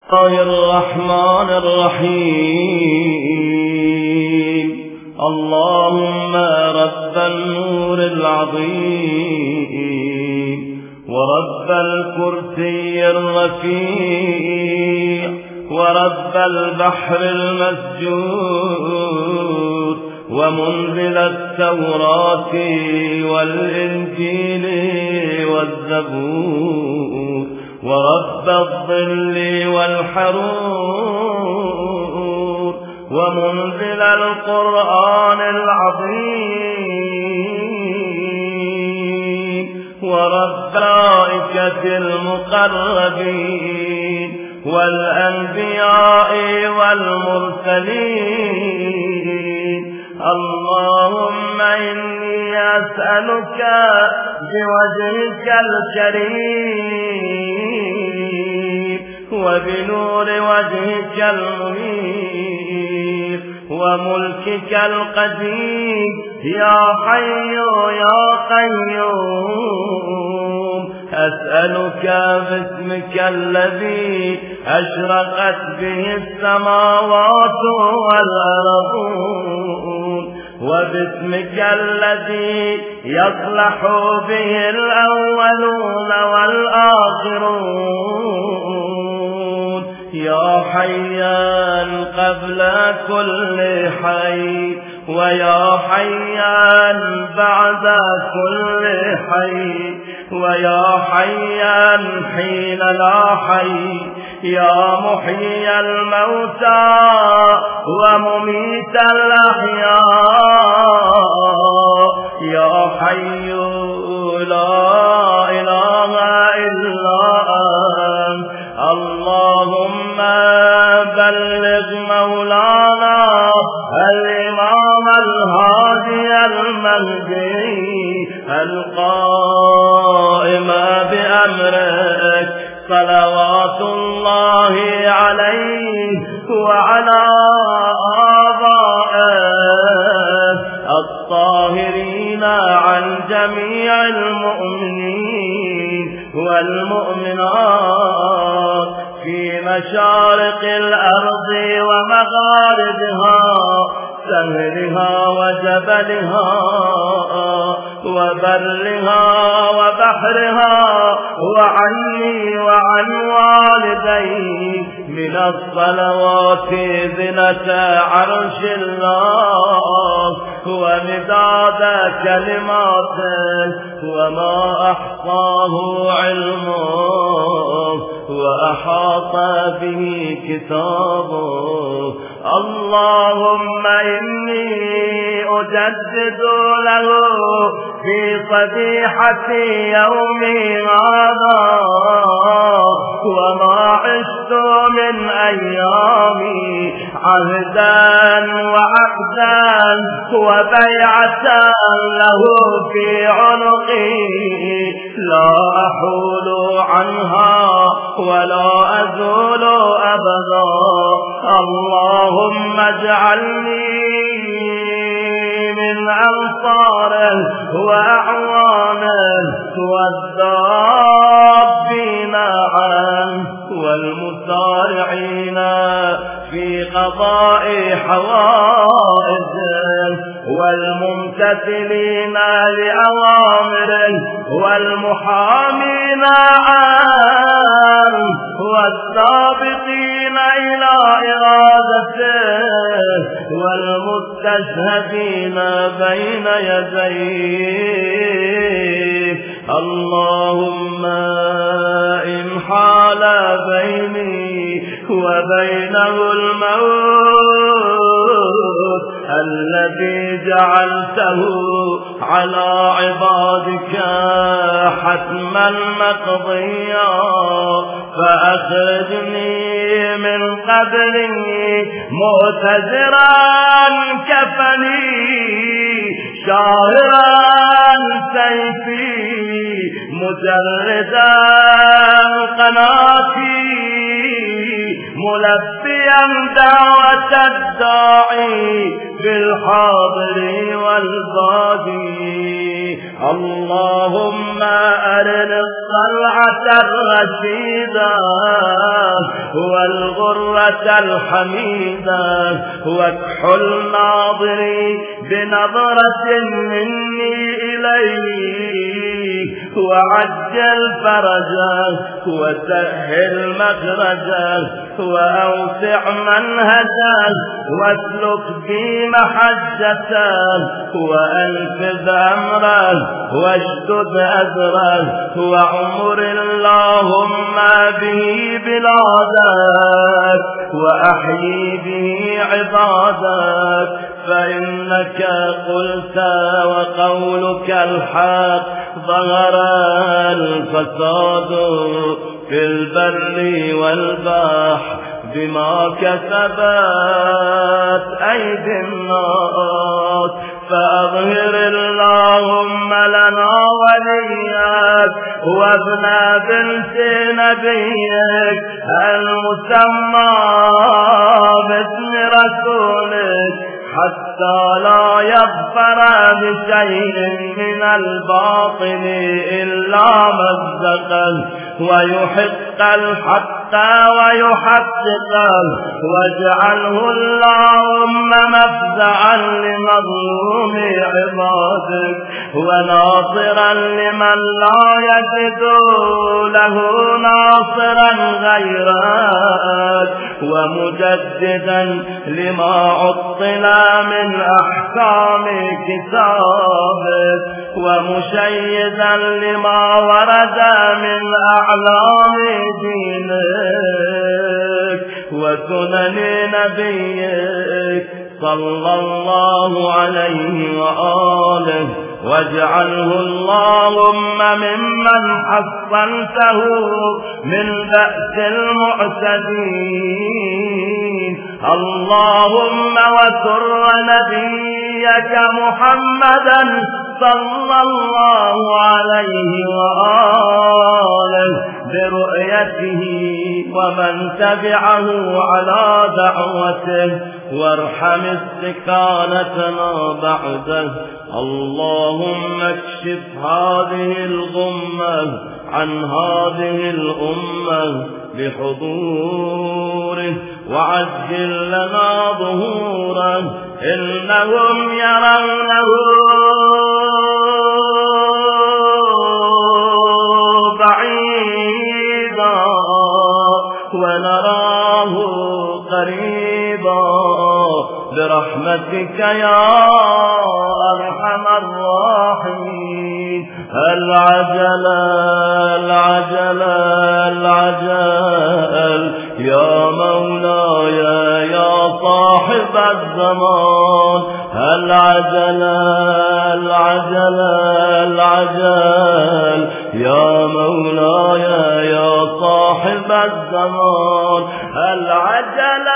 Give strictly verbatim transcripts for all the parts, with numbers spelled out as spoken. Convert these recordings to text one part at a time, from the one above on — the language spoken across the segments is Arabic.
الله الرحمن الرحيم. اللهم رب النور العظيم ورب الكرسي الرفيع ورب البحر المسجود ومنزل التوراة والإنجيل والزبور ورب الظل والحرور ومنزل القرآن العظيم ورب الملائكة المقربين والأنبياء والمرسلين. اللهم إني أسألك بوجهك الكريم وبنور وجهك المنير وملكك القديم يا حي يا قيوم، أسألك باسمك الذي أشرقت به السماوات والأرضون وباسمك الذي يصلح به الأولون والآخرون يا حيان قبل كل حي ويا حيان بعد كل حي ويا حيان حين لا حي يا محيي الموتى ومميت الأحياء يا حي لا إله إلا أنت. اللهم بلغ مولانا الإمام الهادي المهدي القائم بأمرك صلوات الله عليه وعلى آبائه الطاهرين عن جميع المؤمنين والمؤمنات في مشارق الأرض ومغاربها سهلها وجبلها وبرها وبحرها وعني وعن والدي من الصلوات زنة عرش الله ومداد كلماته وما أحصاه علمه وأحاط به كتابه. اللهم إني أجدد له في صبيحة يومي هذا وما عشت من أيامي عهدا وعقدا وبيعة له في عنقي لا أحول عنها ولا أزول أبدا. اللهم اجعلني من أنصاره وأعوانه والذابين عنه والمسارعين في قضاء حوائجه والممتثلين لأوامره والمحامين عنه والسابقين إلى إرادته والمستشهدين بين يديه. اللهم إن حال بيني وبينه الموت الذي جعلته على عبادك حتما مقضيا فأخرجني من قبره معتذرا كفني شاهرا سيفي مجردا قناتي ملبيا دعوة الداعي بالحاضر والبادي. اللهم أرنا الطلعة الرشيدة والغرة الحميدة واكحل ناظري بنظرة مني إليك وعجل فرجه وسهل مخرجه وأوسع منهجه واسلك بي محجته وأنفذ أمره واشدد أزره وعمر اللهم به بلادك وأحيي به عبادك فإنك قلت وقولك الحق ظهر الفساد في البر والبحر بما كسبت أيدي الناس فأظهر اللهم لنا وليك وابن بنت نبيك المسمى باسم رسولك حتى لا يظفر بشيء من الباطل إلا مزقا ويحق الحق ويحققه واجعله اللهم مفزعا لمظلوم عبادك وناصرا لمن لا يجد له ناصرا غيرك ومجددا لما عطل من أحكام كتابك ومشيدا لما ورد من أعلام دينك وسنن نبيك صلى الله عليه وآله واجعله اللهم ممن حصنته من بأس المعتدين اللهم وسر نبيك محمدا صلى الله عليه وآله برؤيته ومن تبعه على دعوته وارحم استكانتنا بعده اللهم اكشف هذه الغمة عن هذه الأمة بحضوره وعجل لنا ظهوره إنهم يرونه بعيدا ونراه قريبا برحمتك يا أرحم الراحمين العجل العجل العجل يا مولاي يا صاحب الزمان العجل العجل العجل يا مولاي يا صاحب الزمان العجل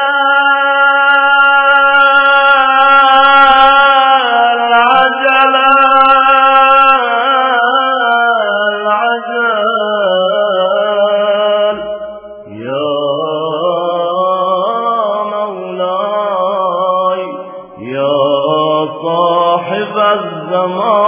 الزمان